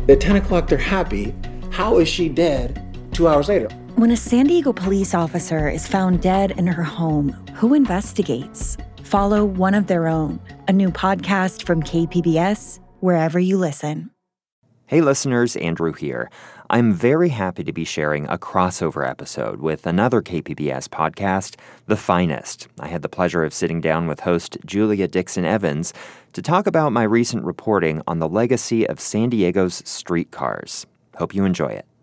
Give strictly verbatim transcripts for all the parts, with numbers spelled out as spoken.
At ten o'clock, they're happy. How is she dead two hours later? When a San Diego police officer is found dead in her home, who investigates? Follow One of Their Own, a new podcast from K P B S, wherever you listen. Hey listeners, Andrew here. I'm very happy to be sharing a crossover episode with another K P B S podcast, The Finest. I had the pleasure of sitting down with host Julia Dixon Evans to talk about my recent reporting on the legacy of San Diego's streetcars. Hope you enjoy it.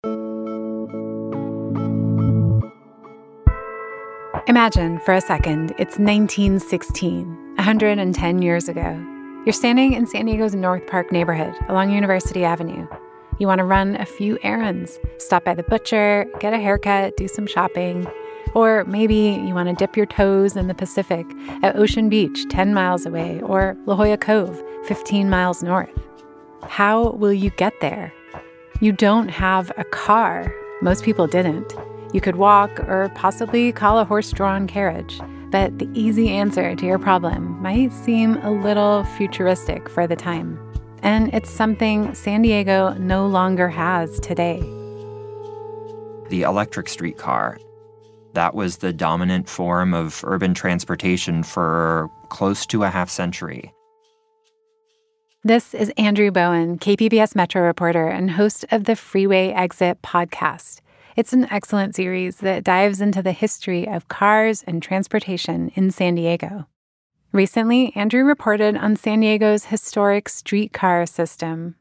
Imagine for a second it's nineteen sixteen, one hundred ten years ago. You're standing in San Diego's North Park neighborhood along University Avenue. You want to run a few errands, stop by the butcher, get a haircut, do some shopping. Or maybe you want to dip your toes in the Pacific at Ocean Beach, ten miles away, or La Jolla Cove, fifteen miles north. How will you get there? You don't have a car. Most people didn't. You could walk or possibly call a horse-drawn carriage. But the easy answer to your problem might seem a little futuristic for the time. And it's something San Diego no longer has today. The electric streetcar, that was the dominant form of urban transportation for close to a half century. This is Andrew Bowen, K P B S Metro reporter and host of the Freeway Exit podcast. It's an excellent series that dives into the history of cars and transportation in San Diego. Recently, Andrew reported on San Diego's historic streetcar system.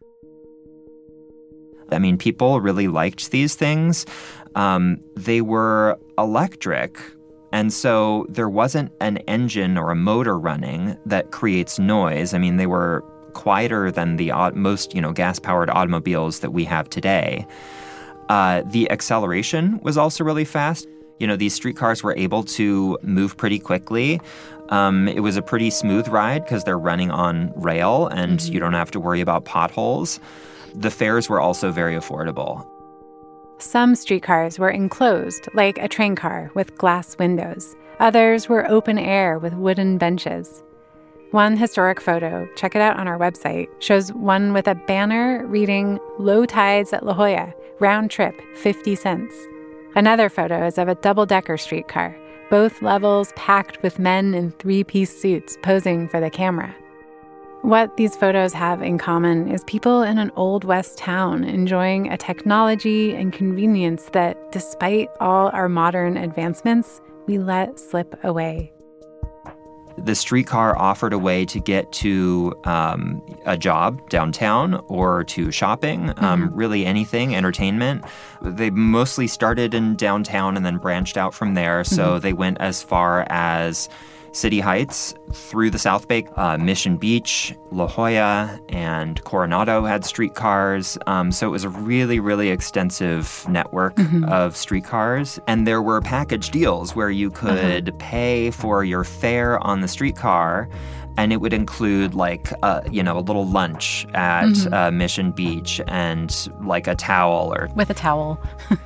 I mean, people really liked these things. Um, they were electric, and so there wasn't an engine or a motor running that creates noise. I mean, they were quieter than the most, you know, gas-powered automobiles that we have today. Uh, the acceleration was also really fast. You know, these streetcars were able to move pretty quickly. Um, it was a pretty smooth ride because they're running on rail and mm-hmm. you don't have to worry about potholes. The fares were also very affordable. Some streetcars were enclosed, like a train car with glass windows. Others were open air with wooden benches. One historic photo, check it out on our website, shows one with a banner reading "Low tides at La Jolla, round trip, fifty cents. Another photo is of a double-decker streetcar, both levels packed with men in three-piece suits posing for the camera. What these photos have in common is people in an Old West town enjoying a technology and convenience that, despite all our modern advancements, we let slip away. The streetcar offered a way to get to um, a job downtown or to shopping, um, mm-hmm. really anything, entertainment. They mostly started in downtown and then branched out from there. So mm-hmm. they went as far as City Heights, through the South Bay, uh, Mission Beach, La Jolla, and Coronado had streetcars. Um, so it was a really, really extensive network mm-hmm. of streetcars. And there were package deals where you could uh-huh. pay for your fare on the streetcar, and it would include like, uh, you know, a little lunch at mm-hmm. uh, Mission Beach and like a towel or... With a towel.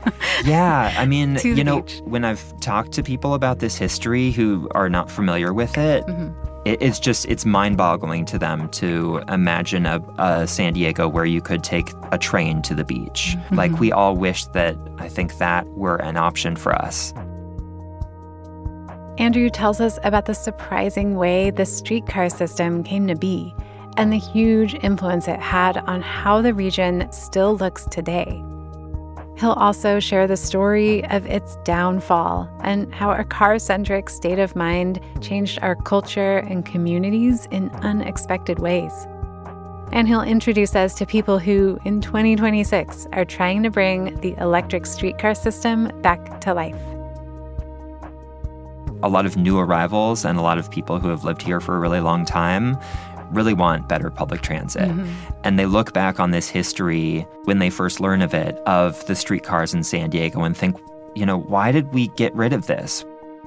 Yeah, I mean, to you know, beach. When I've talked to people about this history who are not familiar with it, mm-hmm. it it's just, it's mind-boggling to them to imagine a, a San Diego where you could take a train to the beach. Mm-hmm. Like, we all wish that, I think that were an option for us. Andrew tells us about the surprising way the streetcar system came to be and the huge influence it had on how the region still looks today. He'll also share the story of its downfall and how a car-centric state of mind changed our culture and communities in unexpected ways. And he'll introduce us to people who, in twenty twenty-six, are trying to bring the electric streetcar system back to life. A lot of new arrivals and a lot of people who have lived here for a really long time really want better public transit. Mm-hmm. And they look back on this history when they first learn of it, of the streetcars in San Diego, and think, you know, why did we get rid of this?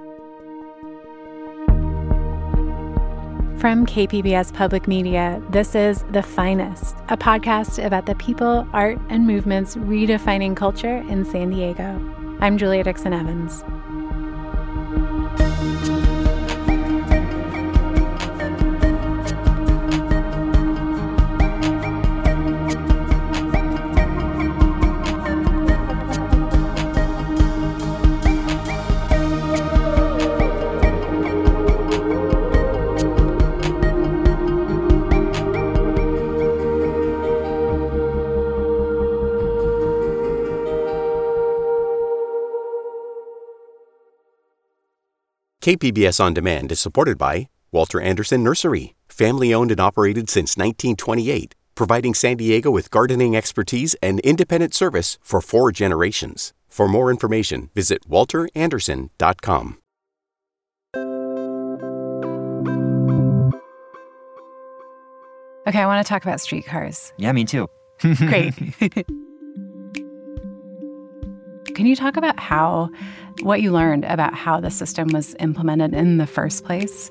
From K P B S Public Media, this is The Finest, a podcast about the people, art, and movements redefining culture in San Diego. I'm Julia Dixon Evans. K P B S On Demand is supported by Walter Anderson Nursery, family-owned and operated since nineteen twenty-eight, providing San Diego with gardening expertise and independent service for four generations. For more information, visit walter anderson dot com. Okay, I want to talk about streetcars. Yeah, me too. Great. Can you talk about how, what you learned about how the system was implemented in the first place?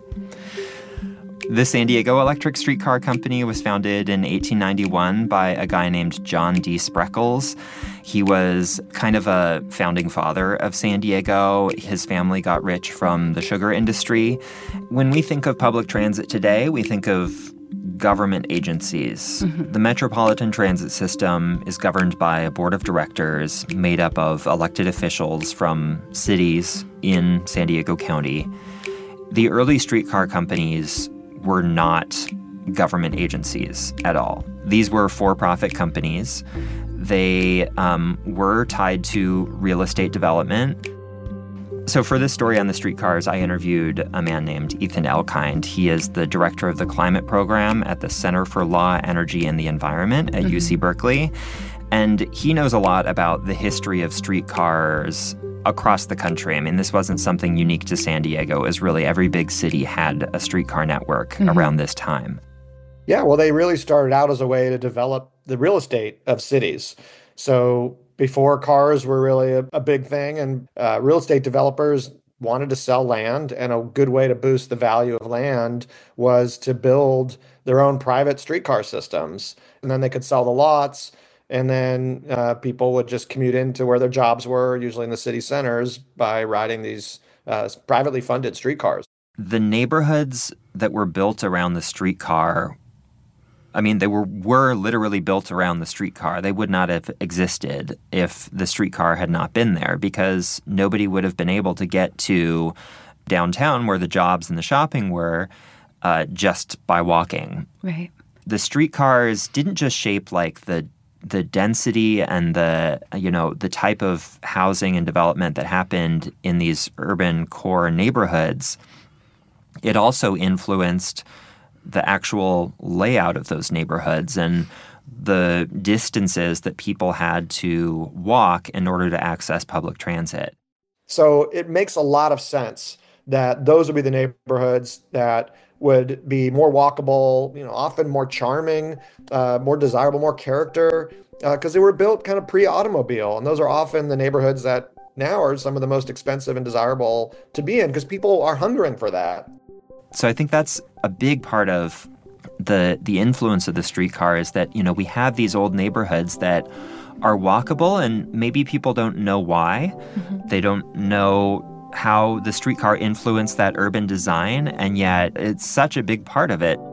The San Diego Electric Streetcar Company was founded in eighteen ninety-one by a guy named John D. Spreckels. He was kind of a founding father of San Diego. His family got rich from the sugar industry. When we think of public transit today, we think of government agencies. Mm-hmm. The Metropolitan Transit System is governed by a board of directors made up of elected officials from cities in San Diego County. The early streetcar companies were not government agencies at all. These were for-profit companies. They um, were tied to real estate development. So for this story on the streetcars, I interviewed a man named Ethan Elkind. He is the director of the climate program at the Center for Law, Energy, and the Environment at mm-hmm. U C Berkeley. And he knows a lot about the history of streetcars across the country. I mean, this wasn't something unique to San Diego. It was really every big city had a streetcar network mm-hmm. around this time. Yeah, well, they really started out as a way to develop the real estate of cities. So before cars were really a, a big thing, and uh, real estate developers wanted to sell land, and a good way to boost the value of land was to build their own private streetcar systems. And then they could sell the lots, and then uh, people would just commute into where their jobs were, usually in the city centers, by riding these uh, privately funded streetcars. The neighborhoods that were built around the streetcar, I mean, they were, were literally built around the streetcar. They would not have existed if the streetcar had not been there, because nobody would have been able to get to downtown where the jobs and the shopping were uh, just by walking. Right. The streetcars didn't just shape like the the density and the, you know, the type of housing and development that happened in these urban core neighborhoods. It also influenced the actual layout of those neighborhoods and the distances that people had to walk in order to access public transit. So it makes a lot of sense that those would be the neighborhoods that would be more walkable, you know, often more charming, uh, more desirable, more character, because uh, they were built kind of pre-automobile. And those are often the neighborhoods that now are some of the most expensive and desirable to be in, because people are hungering for that. So I think that's a big part of the the influence of the streetcar, is that, you know, we have these old neighborhoods that are walkable, and maybe people don't know why. Mm-hmm. They don't know how the streetcar influenced that urban design, and yet it's such a big part of it.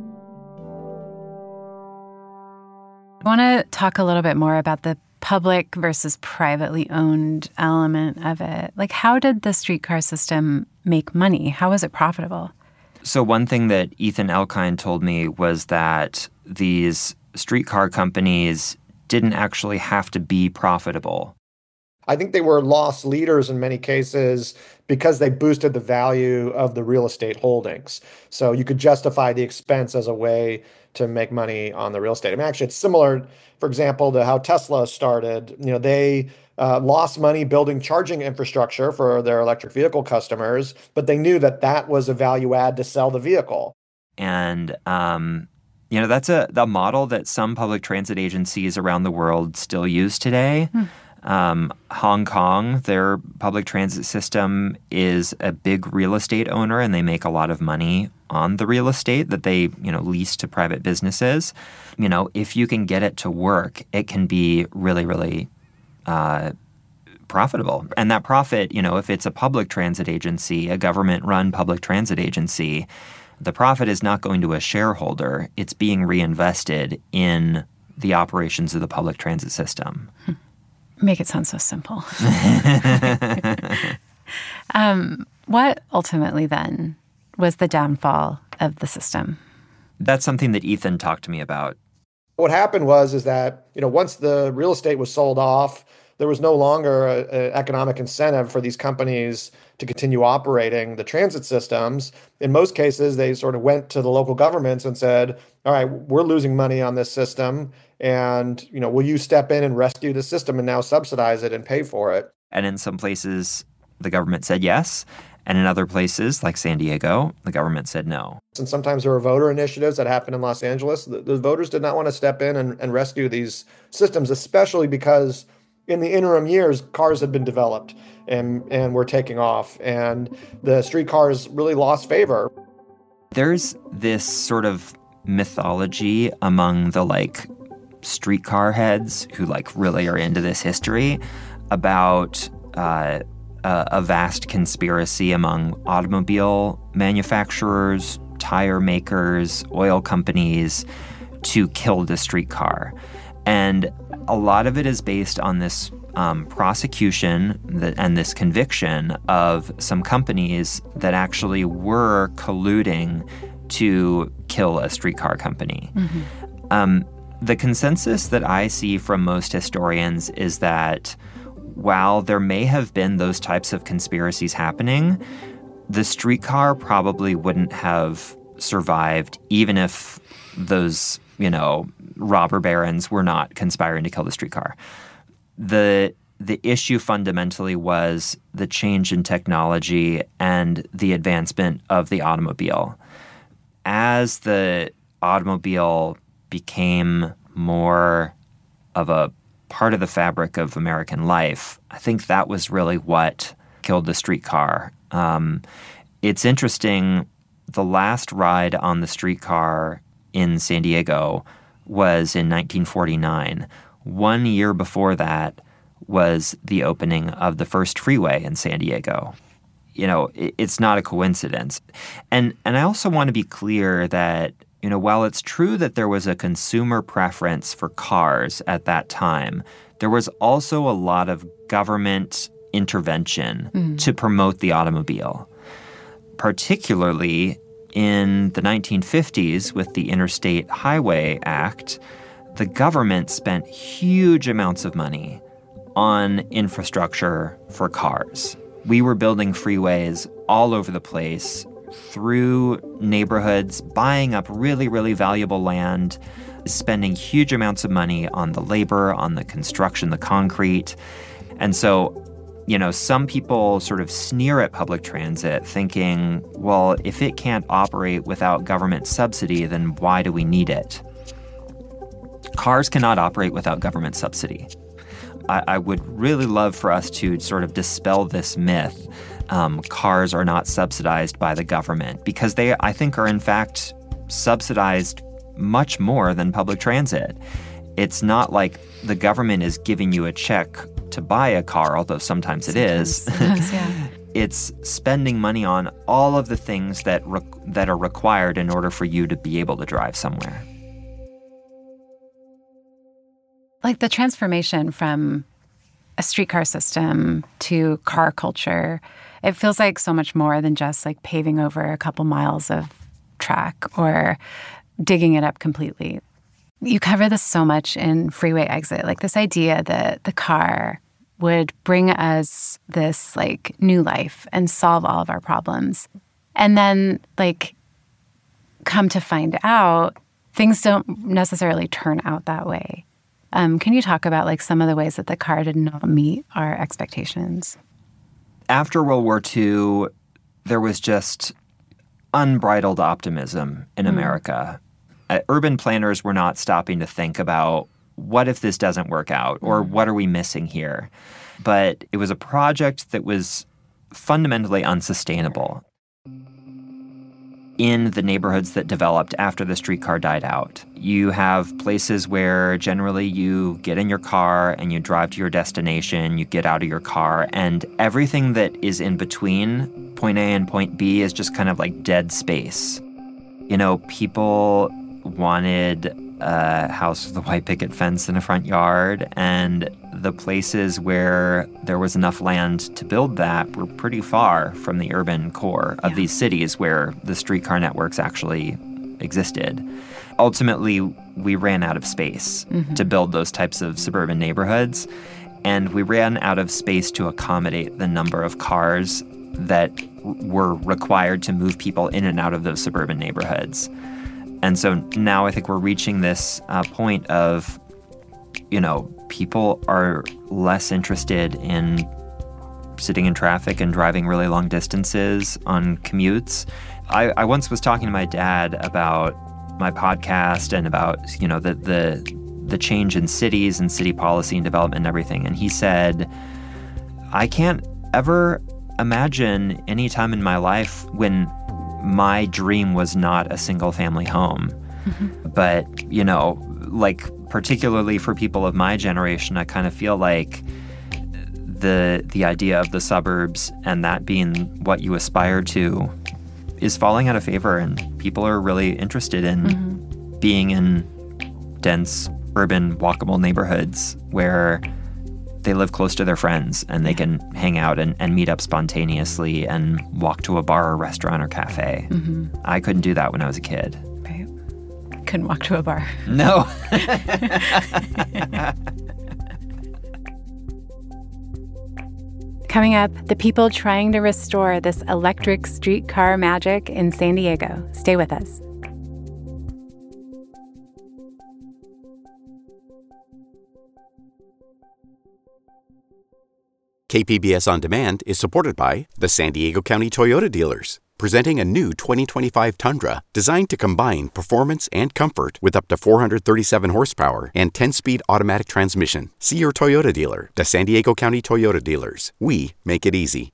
I want to talk a little bit more about the public versus privately owned element of it. Like, how did the streetcar system make money? How was it profitable? So one thing that Ethan Elkind told me was that these streetcar companies didn't actually have to be profitable. I think they were loss leaders in many cases because they boosted the value of the real estate holdings. So you could justify the expense as a way to make money on the real estate. I mean, actually, it's similar, for example, to how Tesla started. You know, they uh, lost money building charging infrastructure for their electric vehicle customers, but they knew that that was a value add to sell the vehicle. And, um, you know, that's a, a model that some public transit agencies around the world still use today. Hmm. Um, Hong Kong, their public transit system is a big real estate owner, and they make a lot of money on the real estate that they, you know, lease to private businesses. You know, if you can get it to work, it can be really, really uh, profitable. And that profit, you know, if it's a public transit agency, a government-run public transit agency, the profit is not going to a shareholder. It's being reinvested in the operations of the public transit system. Hmm. Make it sound so simple. um, what ultimately then was the downfall of the system? That's something that Ethan talked to me about. What happened was is that, you know, once the real estate was sold off, there was no longer an economic incentive for these companies to continue operating the transit systems. In most cases, they sort of went to the local governments and said, all right, we're losing money on this system. And, you know, will you step in and rescue the system and now subsidize it and pay for it? And in some places, the government said yes. And in other places, like San Diego, the government said no. And sometimes there were voter initiatives that happened in Los Angeles. The, the voters did not want to step in and, and rescue these systems, especially because in the interim years, cars had been developed and, and were taking off. And the streetcars really lost favor. There's this sort of mythology among the, like, streetcar heads who, like, really are into this history about uh, a, a vast conspiracy among automobile manufacturers, tire makers, oil companies to kill the streetcar. And a lot of it is based on this um, prosecution that, and this conviction of some companies that actually were colluding to kill a streetcar company. Mm-hmm. Um, the consensus that I see from most historians is that while there may have been those types of conspiracies happening, the streetcar probably wouldn't have survived even if those, you know, robber barons were not conspiring to kill the streetcar. The the issue fundamentally was the change in technology and the advancement of the automobile. As the automobile became more of a part of the fabric of American life, I think that was really what killed the streetcar. Um, it's interesting, the last ride on the streetcar in San Diego was in nineteen forty-nine. One year before that was the opening of the first freeway in San Diego. You know, it, it's not a coincidence. And and I also want to be clear that, you know, while it's true that there was a consumer preference for cars at that time, there was also a lot of government intervention mm. to promote the automobile. Particularly in the nineteen fifties with the Interstate Highway Act, the government spent huge amounts of money on infrastructure for cars. We were building freeways all over the place, through neighborhoods, buying up really, really valuable land, spending huge amounts of money on the labor, on the construction, the concrete. And so, you know, some people sort of sneer at public transit thinking, well, if it can't operate without government subsidy, then why do we need it? Cars cannot operate without government subsidy. I, I would really love for us to sort of dispel this myth. Um, cars are not subsidized by the government, because they, I think, are in fact subsidized much more than public transit. It's not like the government is giving you a check to buy a car, although sometimes it is. Sometimes, yeah. It's spending money on all of the things that re- that are required in order for you to be able to drive somewhere. Like the transformation from a streetcar system to car culture, it feels like so much more than just like paving over a couple miles of track or digging it up completely. You cover this so much in Freeway Exit, like this idea that the car would bring us this like new life and solve all of our problems. And then like come to find out, things don't necessarily turn out that way. Um, can you talk about like some of the ways that the car did not meet our expectations? After World War Two, there was just unbridled optimism in mm. America. Uh, urban planners were not stopping to think about what if this doesn't work out, or mm. what are we missing here? But it was a project that was fundamentally unsustainable in the neighborhoods that developed after the streetcar died out. You have places where generally you get in your car and you drive to your destination, you get out of your car, and everything that is in between point A and point B is just kind of like dead space. You know, people wanted a house with a white picket fence and a front yard, and the places where there was enough land to build that were pretty far from the urban core of yeah. these cities where the streetcar networks actually existed. Ultimately, we ran out of space mm-hmm. to build those types of suburban neighborhoods, and we ran out of space to accommodate the number of cars that were required to move people in and out of those suburban neighborhoods. And so now I think we're reaching this uh, point of, you know, people are less interested in sitting in traffic and driving really long distances on commutes. I, I once was talking to my dad about my podcast and about, you know, the, the the change in cities and city policy and development and everything. And he said, I can't ever imagine any time in my life when my dream was not a single family home. Mm-hmm. But, you know, like particularly for people of my generation, I kind of feel like the the idea of the suburbs and that being what you aspire to is falling out of favor, and people are really interested in mm-hmm. being in dense, urban, walkable neighborhoods where they live close to their friends and they can hang out and, and meet up spontaneously and walk to a bar or restaurant or cafe. Mm-hmm. I couldn't do that when I was a kid. Right. Couldn't walk to a bar. No. Coming up, the people trying to restore this electric streetcar magic in San Diego. Stay with us. K P B S On Demand is supported by the San Diego County Toyota dealers, presenting a new twenty twenty-five Tundra designed to combine performance and comfort with up to four hundred thirty-seven horsepower and ten-speed automatic transmission. See your Toyota dealer. The San Diego County Toyota dealers. We make it easy.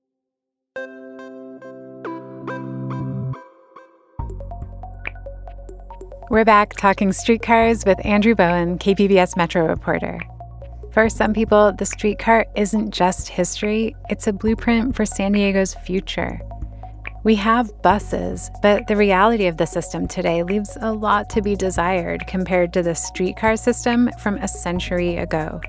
We're back talking streetcars with Andrew Bowen, K P B S Metro reporter. For some people, the streetcar isn't just history, it's a blueprint for San Diego's future. We have buses, but the reality of the system today leaves a lot to be desired compared to the streetcar system from a century ago.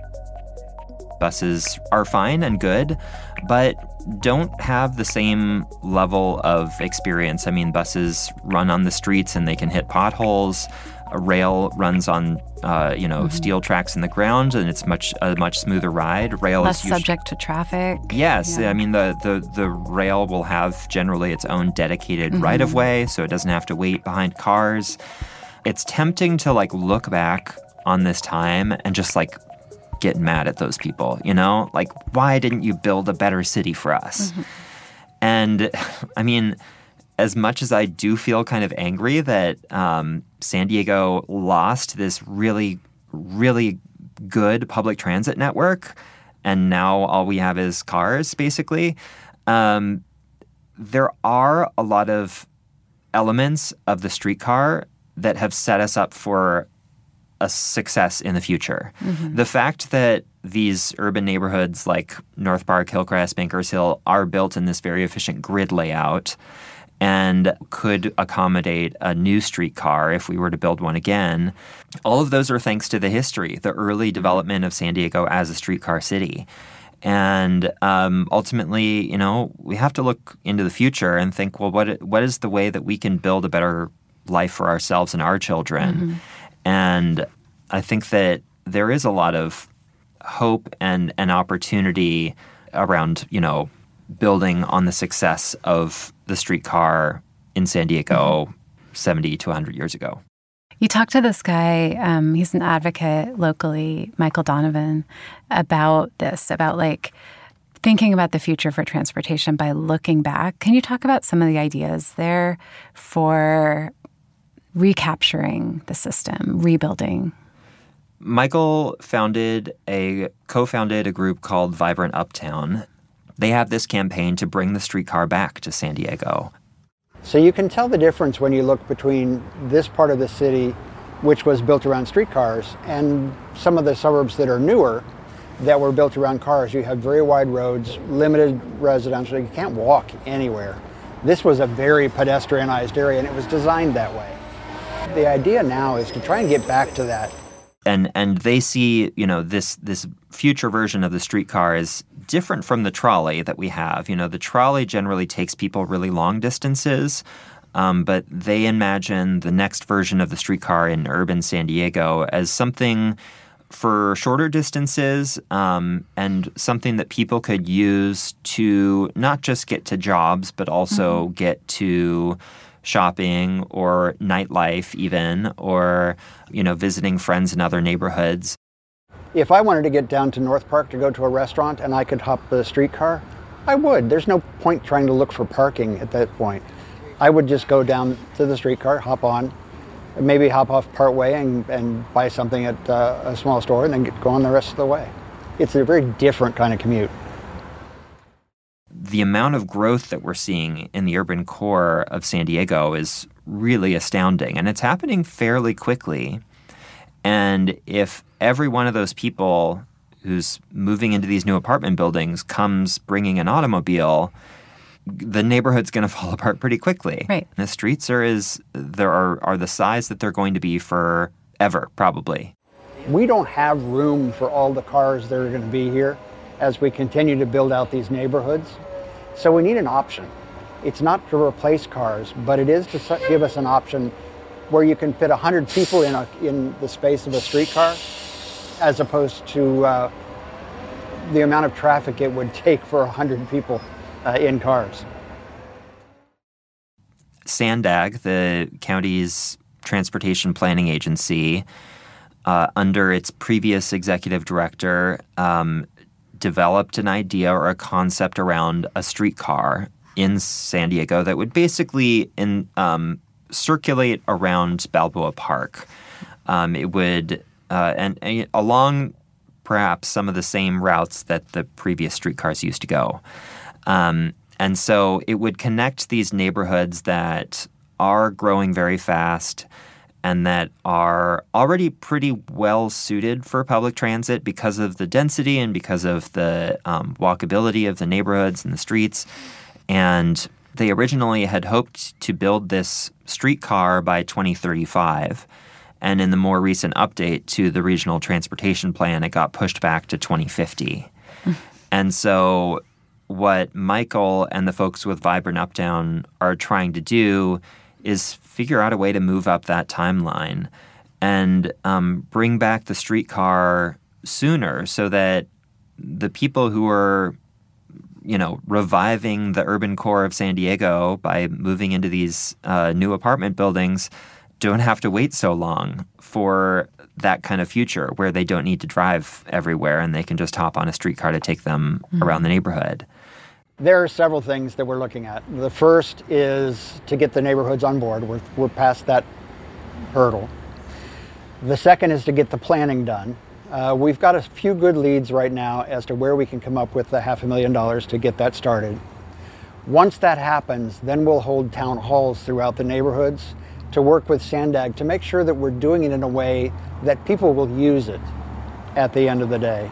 Buses are fine and good, but don't have the same level of experience. I mean, buses run on the streets and they can hit potholes. A rail runs on, uh, you know, mm-hmm. steel tracks in the ground, and it's much a much smoother ride. Rail Less is usually, subject to traffic. Yes, yeah. I mean the, the the rail will have generally its own dedicated mm-hmm. right of way, so it doesn't have to wait behind cars. It's tempting to like look back on this time and just like get mad at those people, you know, like why didn't you build a better city for us? Mm-hmm. And I mean, as much as I do feel kind of angry that um, San Diego lost this really, really good public transit network, and now all we have is cars, basically, um, there are a lot of elements of the streetcar that have set us up for a success in the future. Mm-hmm. The fact that these urban neighborhoods like North Park, Hillcrest, Bankers Hill are built in this very efficient grid layout and could accommodate a new streetcar if we were to build one again. All of those are thanks to the history, the early development of San Diego as a streetcar city. And um, ultimately, you know, we have to look into the future and think, well, what what is the way that we can build a better life for ourselves and our children? Mm-hmm. And I think that there is a lot of hope and, and opportunity around, you know, building on the success of the streetcar in San Diego mm-hmm. seventy to one hundred years ago. You talked to this guy, um, he's an advocate locally, Michael Donovan, about this, about like thinking about the future for transportation by looking back. Can you talk about some of the ideas there for recapturing the system, rebuilding? Michael founded a co-founded a group called Vibrant Uptown. They have this campaign to bring the streetcar back to San Diego. So you can tell the difference when you look between this part of the city, which was built around streetcars, and some of the suburbs that are newer that were built around cars. You have very wide roads, limited residential. You can't walk anywhere. This was a very pedestrianized area, and it was designed that way. The idea now is to try and get back to that. And and they see, you know, this this future version of the streetcar is different from the trolley that we have. You know, the trolley generally takes people really long distances, um, but they imagine the next version of the streetcar in urban San Diego as something for shorter distances, um, and something that people could use to not just get to jobs, but also mm-hmm. get to shopping or nightlife even, or, you know, visiting friends in other neighborhoods. If I wanted to get down to North Park to go to a restaurant and I could hop the streetcar, I would. There's no point trying to look for parking at that point. I would just go down to the streetcar, hop on, maybe hop off part way and, and buy something at uh, a small store and then get, go on the rest of the way. It's a very different kind of commute. The amount of growth that we're seeing in the urban core of San Diego is really astounding, and it's happening fairly quickly. And if every one of those people who's moving into these new apartment buildings comes bringing an automobile, the neighborhood's going to fall apart pretty quickly. Right. The streets are is there are are the size that they're going to be forever, probably. We don't have room for all the cars that are going to be here as we continue to build out these neighborhoods. So we need an option. It's not to replace cars, but it is to give us an option where you can fit one hundred people in a, in the space of a streetcar, as opposed to uh, the amount of traffic it would take for one hundred people uh, in cars. SANDAG, the county's transportation planning agency, uh, under its previous executive director, um, developed an idea or a concept around a streetcar in San Diego that would basically in, um, circulate around Balboa Park. Um, it would, uh, and, and along perhaps some of the same routes that the previous streetcars used to go. Um, and so it would connect these neighborhoods that are growing very fast and that are already pretty well suited for public transit because of the density and because of the um, walkability of the neighborhoods and the streets. And they originally had hoped to build this streetcar by twenty thirty-five. And in the more recent update to the regional transportation plan, it got pushed back to twenty fifty. And so what Michael and the folks with Vibrant Uptown are trying to do is figure out a way to move up that timeline and um, bring back the streetcar sooner so that the people who are, you know, reviving the urban core of San Diego by moving into these uh, new apartment buildings don't have to wait so long for that kind of future where they don't need to drive everywhere and they can just hop on a streetcar to take them mm-hmm. around the neighborhood. There are several things that we're looking at. The first is to get the neighborhoods on board. We're, we're past that hurdle. The second is to get the planning done. Uh, we've got a few good leads right now as to where we can come up with the half a million dollars to get that started. Once that happens, then we'll hold town halls throughout the neighborhoods to work with SANDAG to make sure that we're doing it in a way that people will use it at the end of the day.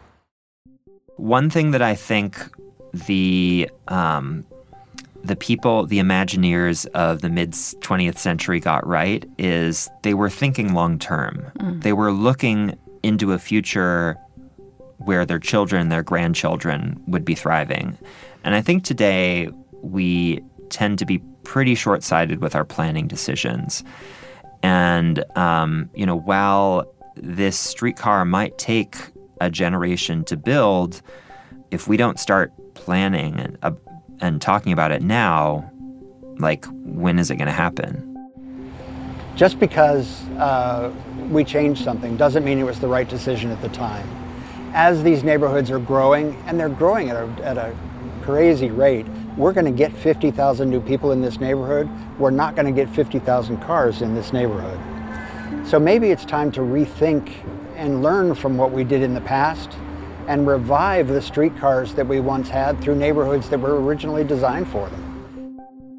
One thing that I think the um, the people, the Imagineers of the mid-twentieth century got right is they were thinking long-term. Mm. They were looking into a future where their children, their grandchildren would be thriving. And I think today we tend to be pretty short-sighted with our planning decisions. And, um, you know, while this streetcar might take a generation to build, if we don't start planning and, uh, and talking about it now, like, when is it going to happen? Just because uh, we changed something doesn't mean it was the right decision at the time. As these neighborhoods are growing, and they're growing at a, at a crazy rate, we're going to get fifty thousand new people in this neighborhood. We're not going to get fifty thousand cars in this neighborhood. So maybe it's time to rethink and learn from what we did in the past and revive the streetcars that we once had through neighborhoods that were originally designed for them.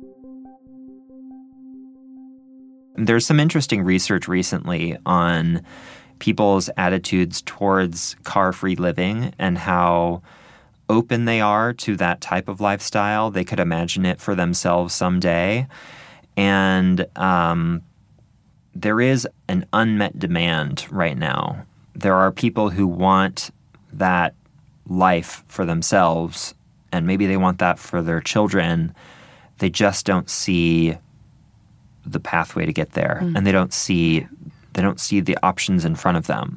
There's some interesting research recently on people's attitudes towards car-free living and how open they are to that type of lifestyle. They could imagine it for themselves someday. And um, there is an unmet demand right now. There are people who want that life for themselves, and maybe they want that for their children. They just don't see the pathway to get there, mm. and they don't see they don't see the options in front of them.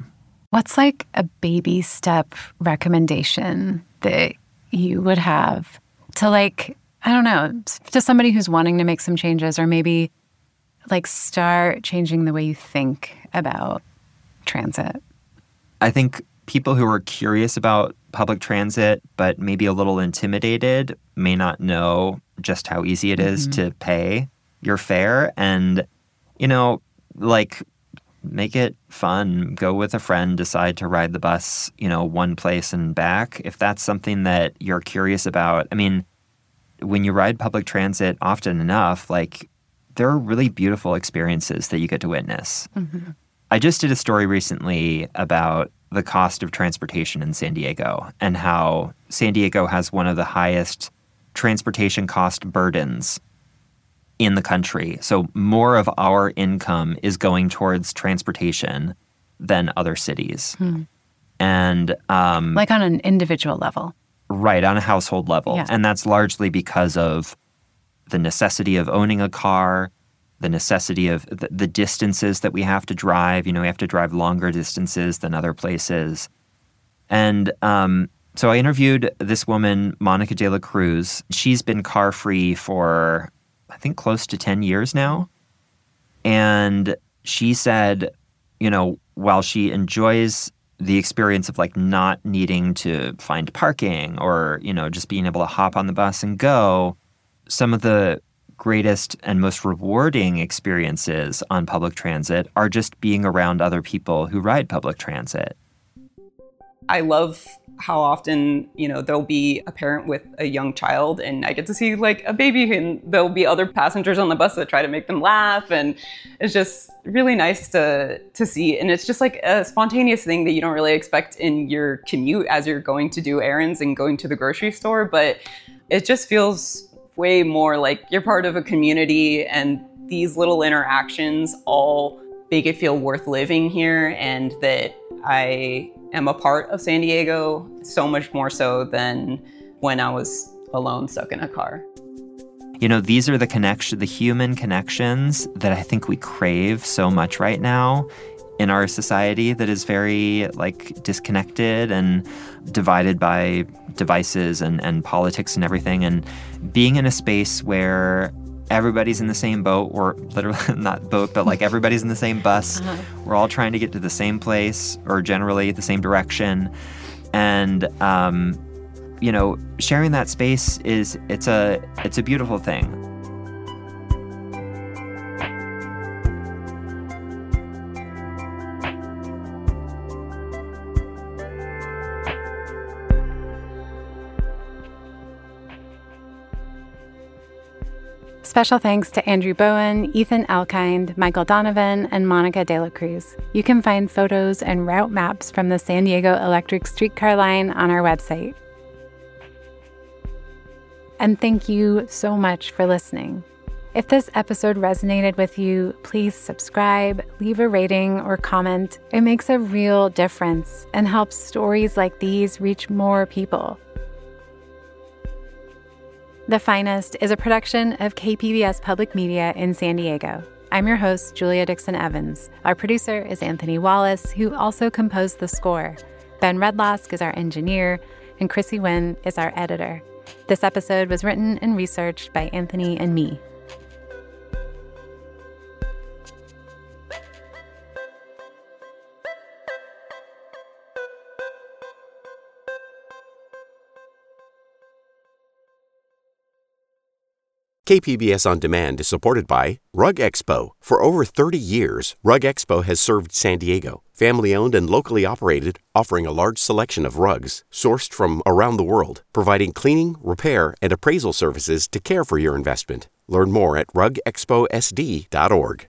What's like a baby step recommendation that you would have to like, I don't know, to somebody who's wanting to make some changes or maybe like start changing the way you think about transit? I think people who are curious about public transit but maybe a little intimidated may not know just how easy it is mm-hmm. to pay your fare. And, you know, like, make it fun. Go with a friend, decide to ride the bus, you know, one place and back. If that's something that you're curious about, I mean, when you ride public transit often enough, like, there are really beautiful experiences that you get to witness. Mm-hmm. I just did a story recently about the cost of transportation in San Diego and how San Diego has one of the highest transportation cost burdens in the country. So more of our income is going towards transportation than other cities. Hmm. And um, like on an individual level. Right, on a household level. Yeah. And that's largely because of the necessity of owning a car, the necessity of the, the distances that we have to drive. You know, we have to drive longer distances than other places. And um, so I interviewed this woman, Monica de la Cruz. She's been car-free for, I think, close to ten years now. And she said, you know, while she enjoys the experience of like not needing to find parking or, you know, just being able to hop on the bus and go, some of the greatest and most rewarding experiences on public transit are just being around other people who ride public transit. I love how often, you know, there'll be a parent with a young child and I get to see like a baby and there'll be other passengers on the bus that try to make them laugh. And it's just really nice to to see. And it's just like a spontaneous thing that you don't really expect in your commute as you're going to do errands and going to the grocery store. But it just feels way more like you're part of a community, and these little interactions all make it feel worth living here, and that I am a part of San Diego so much more so than when I was alone stuck in a car. You know, these are the connection, the human connections that I think we crave so much right now in our society that is very like disconnected and divided by devices and, and politics and everything. And being in a space where everybody's in the same boat, or literally not boat, but like everybody's in the same bus. Uh-huh. We're all trying to get to the same place or generally the same direction. And, um, you know, sharing that space is, it's a, it's a beautiful thing. Special thanks to Andrew Bowen, Ethan Elkind, Michael Donovan, and Monica de la Cruz. You can find photos and route maps from the San Diego Electric Streetcar Line on our website. And thank you so much for listening. If this episode resonated with you, please subscribe, leave a rating or comment. It makes a real difference and helps stories like these reach more people. The Finest is a production of K P B S Public Media in San Diego. I'm your host, Julia Dixon Evans. Our producer is Anthony Wallace, who also composed the score. Ben Redlosk is our engineer, and Chrissy Wynn is our editor. This episode was written and researched by Anthony and me. K P B S On Demand is supported by Rug Expo. For over thirty years, Rug Expo has served San Diego. Family-owned and locally operated, offering a large selection of rugs sourced from around the world, providing cleaning, repair, and appraisal services to care for your investment. Learn more at rug expo s d dot org.